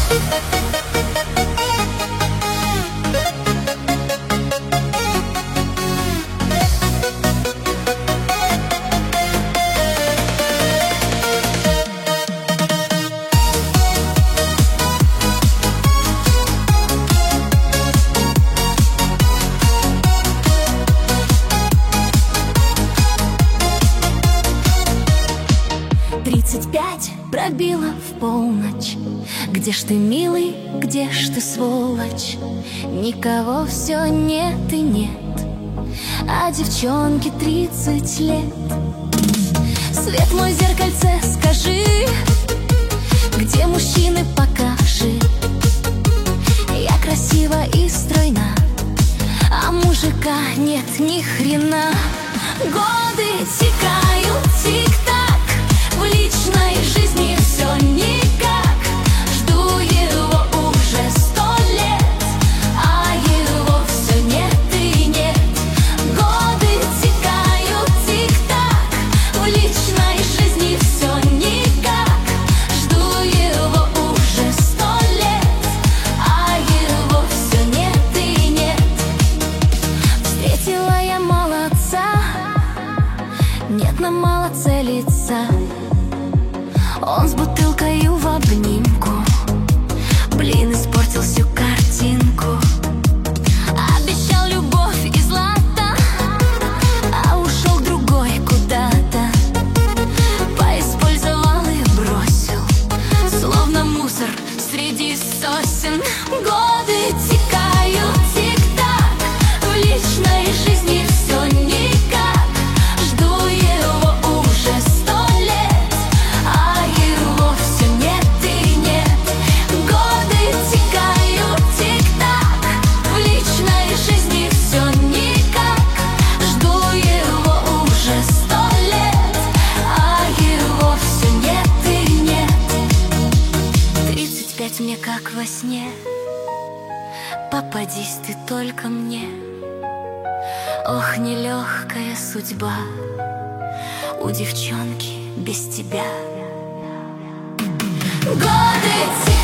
Пробила в полночь. Где ж ты, милый, где ж ты, сволочь? Никого все нет и нет, а девчонке 30 лет. Свет мой, зеркальце, скажи, где мужчины, покажи. Я красива и стройна, а мужика нет ни хрена. Годы текают, тик-так, в личной жизни все никак. Жду его уже 100 лет, а его все нет и нет. Годы текают, тик-так, в личной жизни все никак. Жду его уже 100 лет, а его все нет и нет. Встретила я молодца, нет, нам мало целиться. Он с бутылкою в обнимку, блин, испортил всю картинку. Обещал любовь и злато, а ушел другой куда-то. Поиспользовал и бросил, словно мусор среди сосен. Годы текают, тик-так, в личной жизни все никак. Жду его уже 100 лет, а его все нет и нет. Годы текают, тик-так, в личной жизни все никак. Жду его уже 100 лет, а его все нет и нет. 35 мне как во сне, попадись ты только мне. Ох, нелегкая судьба у девчонки без тебя. Годы